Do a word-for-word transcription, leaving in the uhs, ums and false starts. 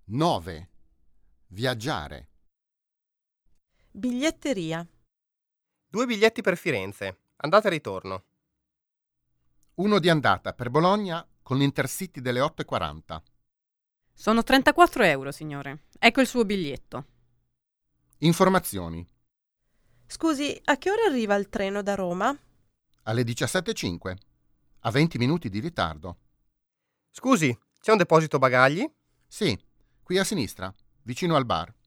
nove. Viaggiare. Biglietteria. Due biglietti per Firenze, andata e ritorno. Uno di andata per Bologna con l'Intercity delle otto e quaranta. Sono trentaquattro euro, signore. Ecco il suo biglietto. Informazioni. Scusi, a che ora arriva il treno da Roma? Alle diciassette e cinque. A venti minuti di ritardo. Scusi, c'è un deposito bagagli? Sì, qui a sinistra, vicino al bar.